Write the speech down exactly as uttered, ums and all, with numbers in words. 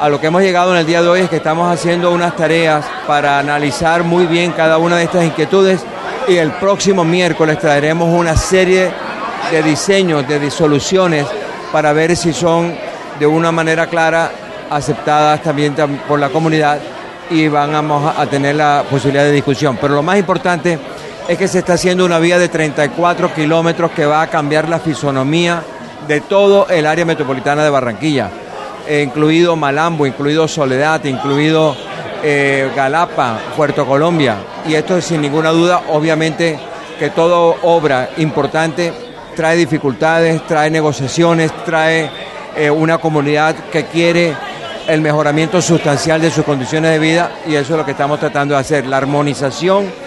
a lo que hemos llegado en el día de hoy es que estamos haciendo unas tareas para analizar muy bien cada una de estas inquietudes y el próximo miércoles traeremos una serie de diseños, de soluciones para ver si son de una manera clara aceptadas también por la comunidad y vamos a tener la posibilidad de discusión. Pero lo más importante es que se está haciendo una vía de treinta y cuatro kilómetros que va a cambiar la fisonomía de todo el área metropolitana de Barranquilla, eh, incluido Malambo, incluido Soledad, incluido eh, Galapa, Puerto Colombia. Y esto sin ninguna duda, obviamente, que toda obra importante trae dificultades, trae negociaciones, trae eh, una comunidad que quiere el mejoramiento sustancial de sus condiciones de vida y eso es lo que estamos tratando de hacer, la armonización